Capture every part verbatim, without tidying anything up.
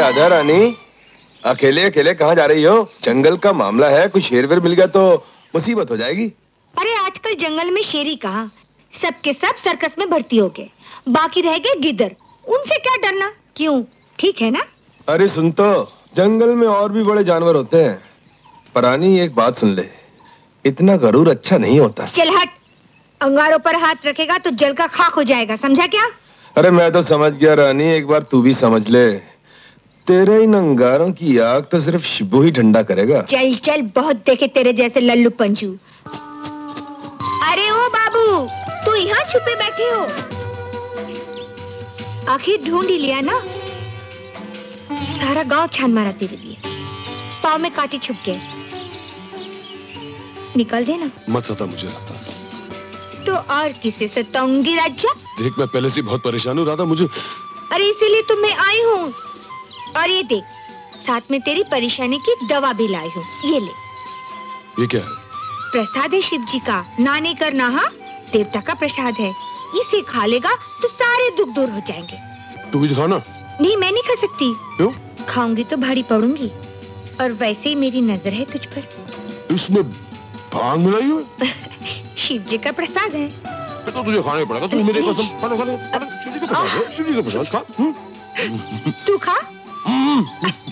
राधा रानी, अकेले अकेले कहाँ जा रही हो? जंगल का मामला है, कुछ शेर वेर मिल गया तो मुसीबत हो जाएगी। अरे आजकल जंगल में शेर ही कहाँ, सबके सब सर्कस में भर्ती हो गए, बाकी रह गए गिद्दर। उनसे क्या डरना? क्यों, ठीक है ना? अरे सुन तो, जंगल में और भी बड़े जानवर होते हैं। परानी एक बात सुन ले, इतना गरूर अच्छा नहीं होता। चल हट, अंगारों पर हाथ रखेगा तो जल का खाक हो जाएगा, समझा क्या? अरे मैं तो समझ गया रानी, एक बार तू भी समझ ले। तेरे इन अंगारों की आग तो सिर्फ शिबू ही ठंडा करेगा। चल चल, बहुत देखे तेरे जैसे लल्लू पंजू। अरे ओ बाबू, तू यहाँ छुपे बैठे हो? आखिर ढूंढ ही लिया ना? सारा गांव छान मारा तेरे लिए, पाँव में कांटे छुप गए। निकल देना। मत सता मुझे राधा। तो और किसे सताऊंगी राजा? देख मैं पहले से बहुत परेशान हूँ राधा, मुझे। अरे इसीलिए तो मैं आई हूँ। और ये देख, साथ में तेरी परेशानी की दवा भी लाई हूँ, ये ले। ये क्या है? प्रसाद है शिव जी का, ना नहीं करना। हाँ, देवता का प्रसाद है, इसे खा लेगा तो सारे दुख दूर हो जाएंगे। तू भी खाना। नहीं, मैं नहीं खा सकती। क्यों? खाऊंगी तो भारी पड़ूंगी, और वैसे ही मेरी नजर है तुझ पर। इसमें भांग मिलाई है? शिव जी का प्रसाद है तो तुझे खाना ही पड़ेगा। तू मेरे कसम खा ले, खा ले, खा ले। शिव जी का प्रसाद है, शिव जी का प्रसाद खा। तू खा।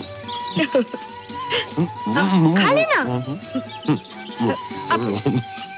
खा लेना। अब